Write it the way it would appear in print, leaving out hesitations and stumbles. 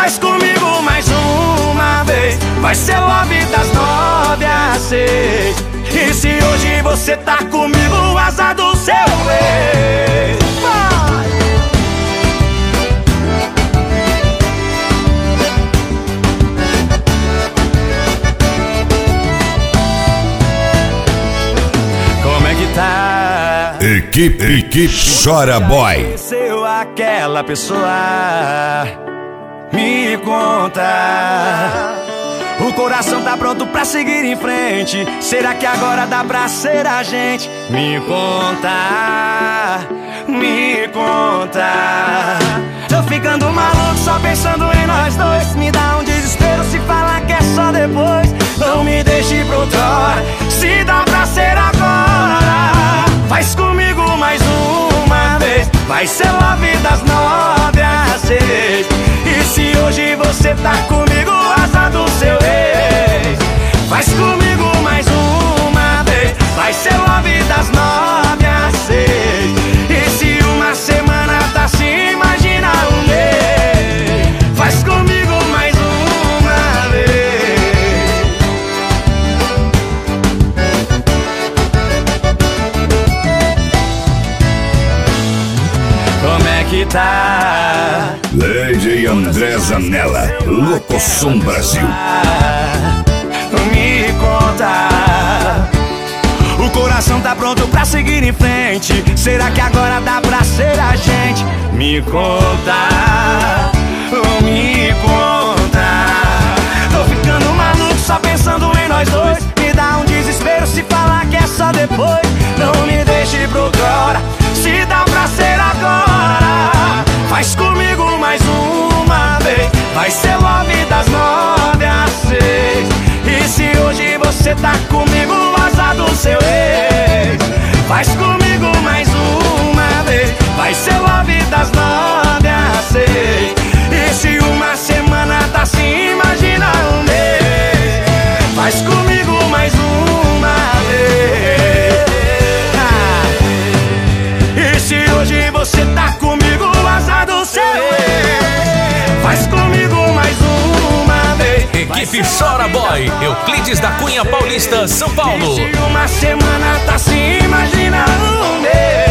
Faz comigo mais uma vez. Vai ser love das 9 às 6. E se hoje você tá comigo, azar do seu ex. Vai! Como é que tá? Equipe Chora Boy. Conheceu aquela pessoa? Me conta. O coração tá pronto pra seguir em frente. Será que agora dá pra ser a gente? Me conta, me conta. Tô ficando maluco só pensando em nós dois. Me dá um desespero se falar que é só depois. Não me deixe pra outra hora, se dá pra ser agora. Faz comigo mais uma vez. Vai ser love das 9 às 6. E se hoje você tá comigo, azar do seu ex. Faz comigo mais uma vez. Vai ser love das 9 às 6. E se uma semana tá assim, imagina um mês. Faz comigo mais uma vez. Como é que tá? Lady André Zanella, Locosom Brasil. Me conta. O coração tá pronto pra seguir em frente. Será que agora dá pra ser a gente? Me conta, me conta. Tô ficando maluco só pensando em nós dois. Me dá um desespero se falar que é só depois. Não me deixe pra outra hora, se dá pra ser agora. Faz comigo mais uma vez. Vai ser love das 9 às 6. E se hoje você tá comigo, azar do seu ex. Faz comigo mais uma vez. Vai ser love das 9 às 6. E se uma semana tá assim, imagina um mês. Faz comigo mais uma vez. E se hoje você tá comigo, azar do seu ex. Faz comigo mais uma vez. Equipe Chora Boy, Euclides da Cunha Paulista, São Paulo. E se uma semana tá assim, imagina um mês.